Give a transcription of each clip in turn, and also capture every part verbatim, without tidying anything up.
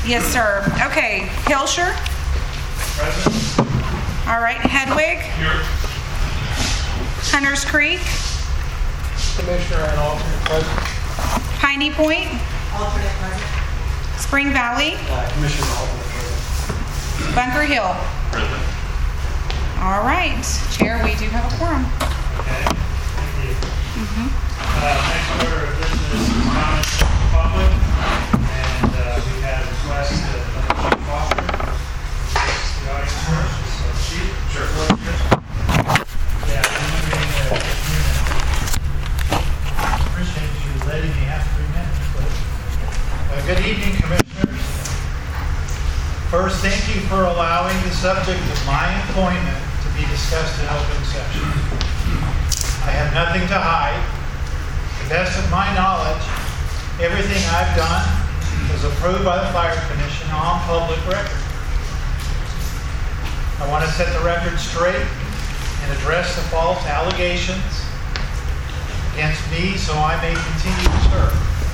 Yes, sir. Okay, Hilscher. Present. All right, Hedwig. Here. Hunters Creek. Commissioner and alternate present. Piney Point. Alternate present. Spring Valley. Uh, Commissioner and alternate present. Bunker Hill. Present. All right, Chair, we do have a quorum. Okay, thank you. Mm-hmm. Uh, next order of business is comments from the public, and uh, we have requests that uh, Chief Foster takes the audience first. So, Chief, sure. Yeah, I'm moving uh, just a minute. Appreciate you letting me have three minutes, please. Uh, Good evening, Commissioners. First, thank you for allowing the subject of my employment to be discussed in open session. I have nothing to hide. To the best of my knowledge, everything I've done was approved by the Fire Commission on public record. I want to set the record straight and address the false allegations against me so I may continue to serve.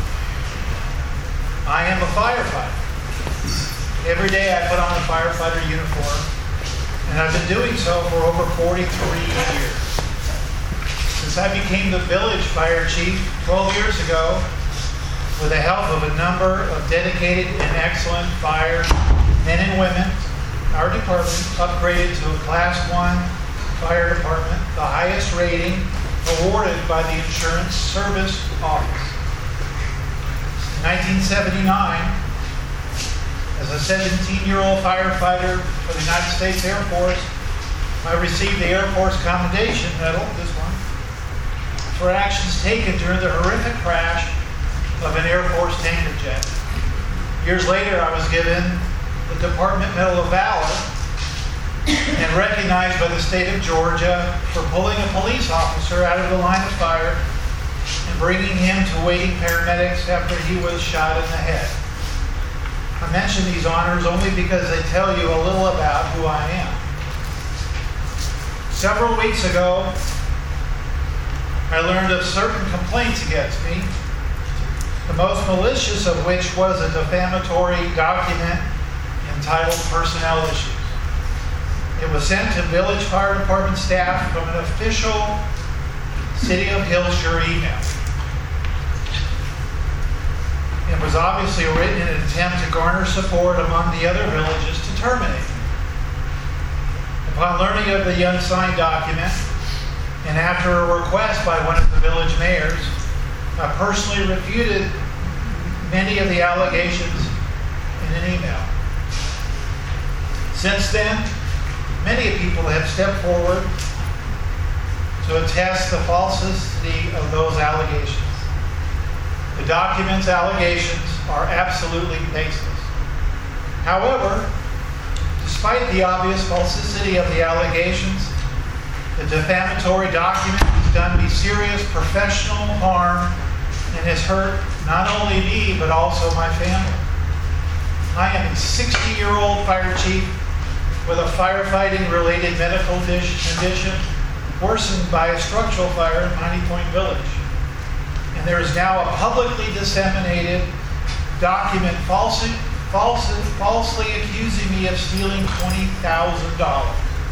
I am a firefighter. Every day I put on a firefighter uniform, and I've been doing so for over forty-three years. Since I became the village fire chief twelve years ago, with the help of a number of dedicated and excellent fire men and women, our department upgraded to a class one fire department, the highest rating awarded by the Insurance Service Office. In nineteen seventy-nine, as a seventeen-year-old firefighter for the United States Air Force, I received the Air Force Commendation Medal, this one, for actions taken during the horrific crash of an Air Force tanker jet. Years later, I was given the Department Medal of Valor and recognized by the state of Georgia for pulling a police officer out of the line of fire and bringing him to waiting paramedics after he was shot in the head. I mention these honors only because they tell you a little about who I am. Several weeks ago, I learned of certain complaints against me, the most malicious of which was a defamatory document entitled Personnel Issues. It was sent to Village Fire Department staff from an official City of Hilscher email. It was obviously written in an attempt to garner support among the other villages to terminate me. Upon learning of the unsigned document, and after a request by one of the village mayors, I personally refuted many of the allegations in an email. Since then, many people have stepped forward to attest the falsity of those allegations. The document's allegations are absolutely baseless. However, despite the obvious falsity of the allegations, the defamatory document has done me serious professional harm and has hurt not only me, but also my family. I am a sixty-year-old fire chief with a firefighting-related medical condition worsened by a structural fire in Piney Point Village. And there is now a publicly disseminated document falsely, falsely, falsely accusing me of stealing twenty thousand dollars.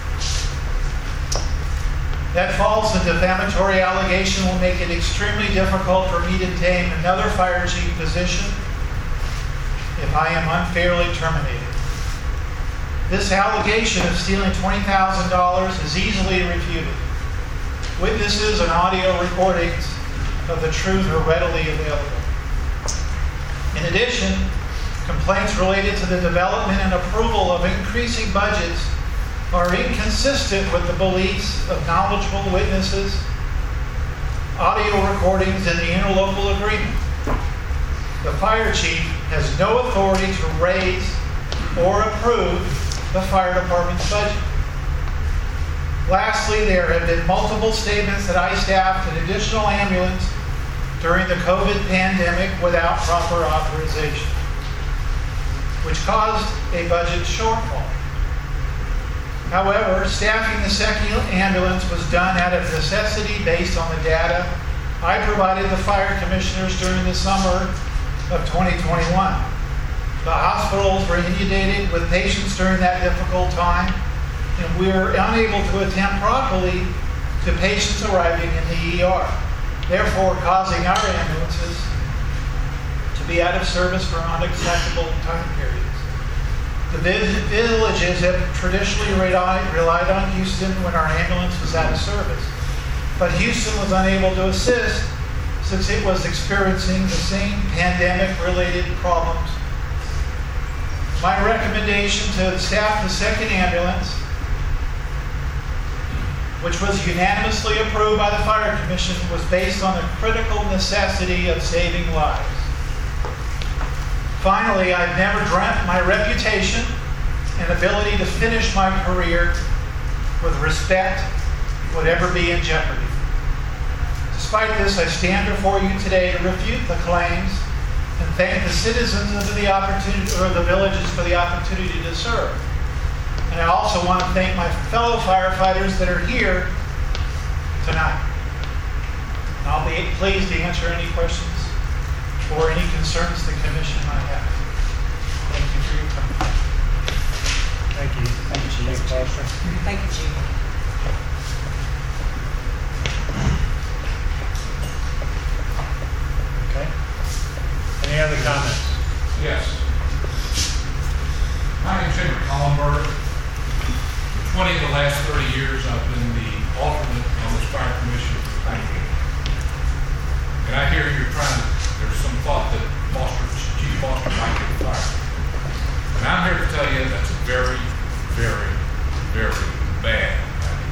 That false and defamatory allegation will make it extremely difficult for me to obtain another fire chief position if I am unfairly terminated. This allegation of stealing twenty thousand dollars is easily refuted. Witnesses and audio recordings of the truth are readily available. In addition, complaints related to the development and approval of increasing budgets are inconsistent with the beliefs of knowledgeable witnesses, audio recordings, and the interlocal agreement. The fire chief has no authority to raise or approve the fire department's budget. Lastly, there have been multiple statements that I staffed an additional ambulance during the COVID pandemic without proper authorization, which caused a budget shortfall. However, staffing the second ambulance was done out of necessity based on the data I provided the fire commissioners during the summer of twenty twenty-one. The hospitals were inundated with patients during that difficult time, and we were unable to attend properly to patients arriving in the E R, therefore causing our ambulances to be out of service for unacceptable time periods. The vi- villages have traditionally relied, relied on Houston when our ambulance was out of service, but Houston was unable to assist since it was experiencing the same pandemic-related problems. My recommendation to staff the second ambulance, which was unanimously approved by the Fire Commission, was based on the critical necessity of saving lives. Finally, I've never dreamt my reputation and ability to finish my career with respect would ever be in jeopardy. Despite this, I stand before you today to refute the claims and thank the citizens of the opportunity, or the villages, for the opportunity to serve. And I also want to thank my fellow firefighters that are here tonight. And I'll be pleased to answer any questions or any concerns the commission might have. Thank you for your time. Thank you. Thank you, Chief Foster. Thank you, Chief. Okay. Any other comments? Yes. My name's Henry Collenberg. For twenty of the last thirty years, I've been the alternate on this fire commission. And I hear you're trying to, there's some thought that Foster, Chief Foster might get fired. And I'm here to tell you that's a very, very, very bad idea.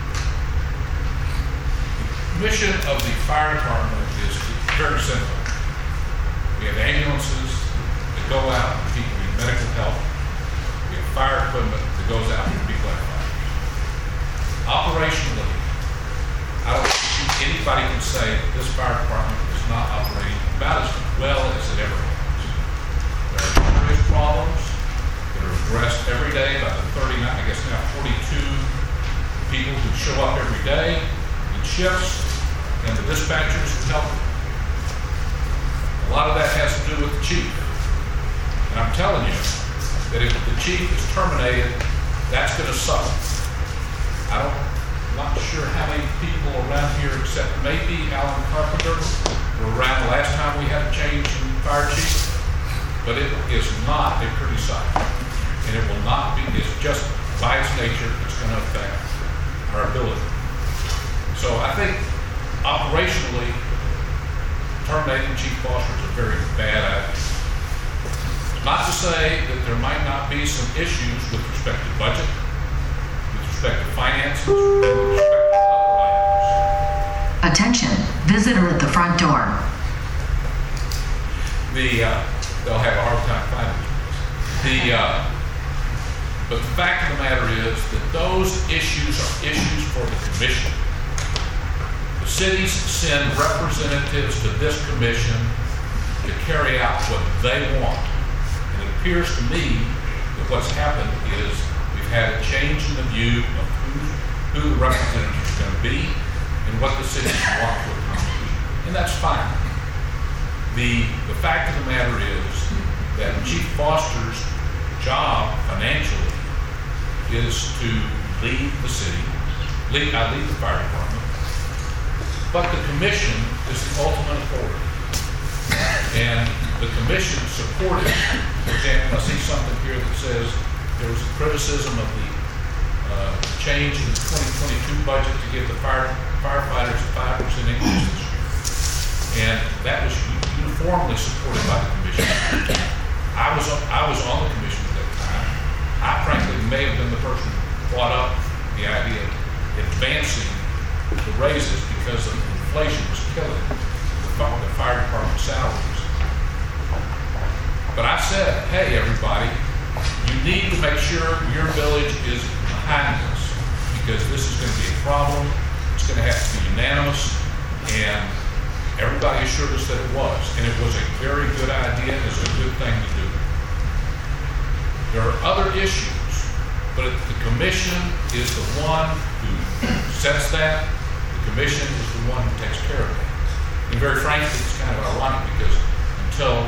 The mission of the fire department is very simple. We have ambulances that go out when people need medical help. We have fire equipment that goes out when people have fires. Operationally, I don't think anybody can say that this fire department is not operating about as well as it ever has. There are serious problems that are addressed every day by the thirty-nine, I guess now forty-two people who show up every day in shifts, and the dispatchers who help them. A lot of that has to do with the chief. And I'm telling you that if the chief is terminated, that's going to suffer. I don't, I'm not sure how many people around here, except maybe Alan Carpenter, were around the last time we had a change in fire chief. But it is not a pretty sight. And it will not be, it's just by its nature, it's going to affect our ability. So I think operationally, terminating Chief Foster is a very bad idea. Not to say that there might not be some issues with respect to budget, with respect to finances, and with respect to other items. Attention, visitor at the front door. The, uh, they'll have a hard time finding this. The, uh, but the fact of the matter is that those issues are issues for the commission. The cities send representatives to this commission to carry out what they want. And it appears to me that what's happened is we've had a change in the view of who, who the representative is going to be and what the cities want to accomplish. And that's fine. The, the fact of the matter is that Chief Foster's job financially is to lead the city, lead, I lead the fire department, but the commission is the ultimate authority. And the commission supported, for example, I see something here that says there was a criticism of the uh, change in the twenty twenty-two budget to give the fire, firefighters a five percent increase this year. And that was uniformly supported by the commission. I was, I was on the commission at that time. I frankly may have been the person who brought up the idea of advancing the raises because of inflation was killing the, the fire department salaries. But I said, hey, everybody, you need to make sure your village is behind us because this is going to be a problem. It's going to have to be unanimous. And everybody assured us that it was. And it was a very good idea. It was a good thing to do. There are other issues, but the commission is the one who sets that. The commission is the one who takes care of it. And very frankly, it's kind of ironic because until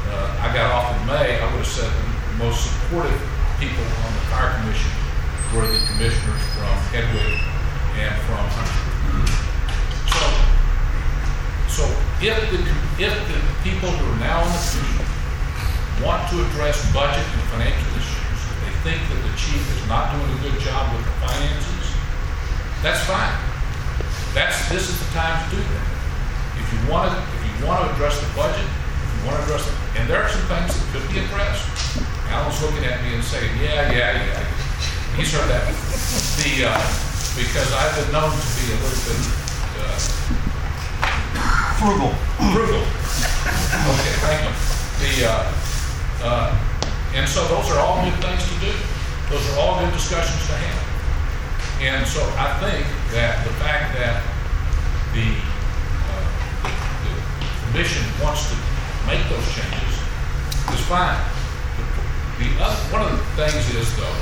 uh, I got off in May, I would have said the most supportive people on the fire commission were the commissioners from Hedwig and from Hunter. So, so if the, if the people who are now on the commission want to address budget and financial issues, if they think that the chief is not doing a good job with the finances, that's fine. That's, this is the time to do that. If you want to, if you want to address the budget, if you want to address it, and there are some things that could be addressed. Alan's looking at me and saying, yeah, yeah, yeah. He's heard that. The, uh, because I've been known to be a little bit, uh, Frugal. frugal. Okay, thank you. The, uh, uh, and so those are all good things to do. Those are all good discussions to have. And so I think that the fact that the, uh, the, the commission wants to make those changes is fine. The, the other, one of the things is though,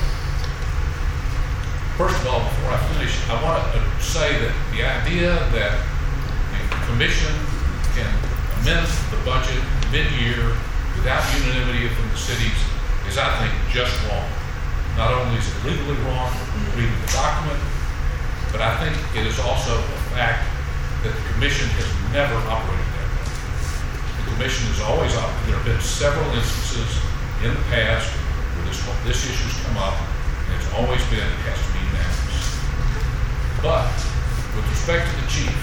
first of all, before I finish, I want to say that the idea that the commission can amend the budget mid-year without unanimity from the cities is, I think, just wrong. Not only is it legally wrong when you read the document, but I think it is also a fact that the commission has never operated that way. The commission has always operated. There have been several instances in the past where this, this issue's come up, and it's always been, it has to be unanimous. But with respect to the chief,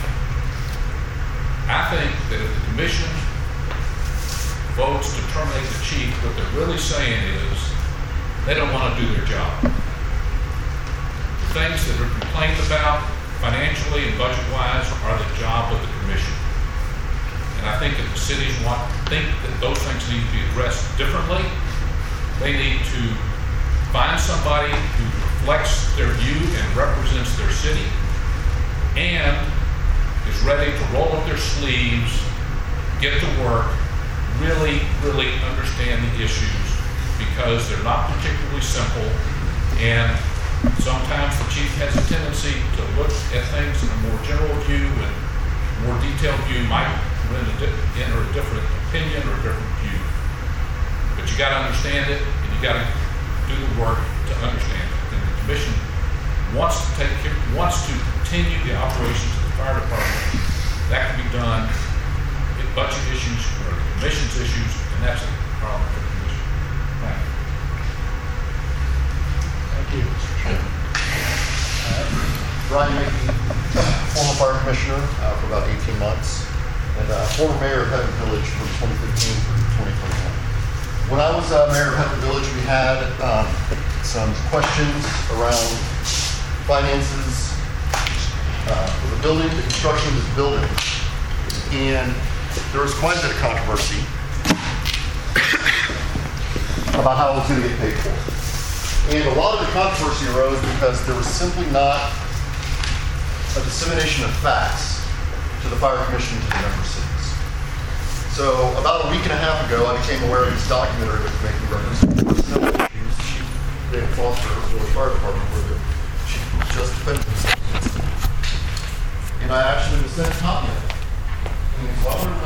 I think that if the commission votes to terminate the chief, what they're really saying is they don't want to do their job. The things that are complained about financially and budget-wise are the job of the commission. And I think if the cities want think that those things need to be addressed differently, they need to find somebody who reflects their view and represents their city and is ready to roll up their sleeves, get to work, really, really understand the issues, because they're not particularly simple, and sometimes the chief has a tendency to look at things in a more general view, and a more detailed view might enter a different opinion or a different view. But you got to understand it, and you got to do the work to understand it. And the commission wants to take care, wants to continue the operations of the fire department. That can be done. If budget issues or the commission's issues, and that's a problem for the commission. Thank you. Thank you, Mister Chairman. Brian Mackey, former fire commissioner uh, for about eighteen months, and uh, former mayor of Heaven Village from twenty fifteen through twenty twenty-one. When I was uh, mayor of Heaven Village, we had um, some questions around finances uh, for the building, the construction of this building, and there was quite a bit of controversy about how it was going to get paid for. And a lot of the controversy arose because there was simply not a dissemination of facts to the fire commission and to the member cities. So about a week and a half ago, I became aware of this documentary which making reference to personnel issues. Chief David Foster of the fire department, where the chief just defended himself. And I actually was sent a copy of it. And so I wanted to